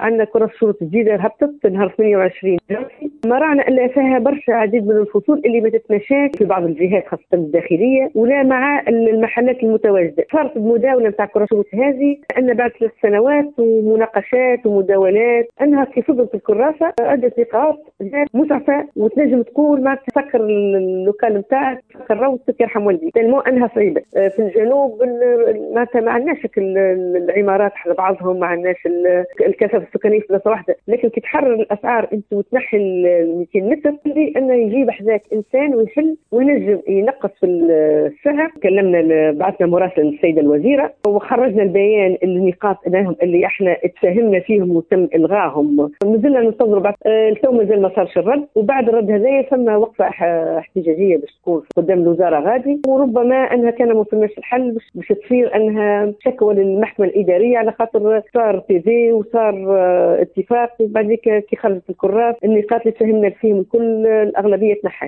عندنا كرة شروط جديدة هبطت نهار 28 جويلية، ما رانا الا فيها برشا عديد من الفصول اللي ما تتماشاش في بعض الجهات خاصة الداخلية ولا مع المحلات المتواجدة. صارت بمداولة نتاع كرة شروط هذه أن بعد 3 سنوات ومناقشات ومداولات أنها في صدرة الكراسة أدت نقاط مسعفة وتنجم تقول ما تفكر اللوكال نتاعك تفكر روتك يرحم والدي تلمو أنها صعيبة. في الجنوب ما عندناش العمارات على بعضهم، ما عندناش الكثافة السكانية في بلاصة واحدة، لكن كي تحرر الأسعار أنت وتنحي ال 200 متر اللي أنه يجيب حذاك إنسان ويحل وينجم ينقص في السعر. كلمنا بعثنا مراسلة للسيدة الوزيرة وخرجنا البيان النقاط اللي احنا اتفاهمنا فيهم وتم الغائهم. مازلنا ننتظروا بعد التو مازال ما صارش الرد، وبعد الرد هذايا ثم وقفه احتجاجيه باش تكون قدام الوزاره غادي، وربما انها كان ما وصلناش الحل باش تصير انها شكوى للمحكمه الاداريه على خاطر صار بي في وصار اتفاق، وبعد كي خرجت الكراس النقاط اللي تفهمنا فيهم الكل الاغلبيه تنحت.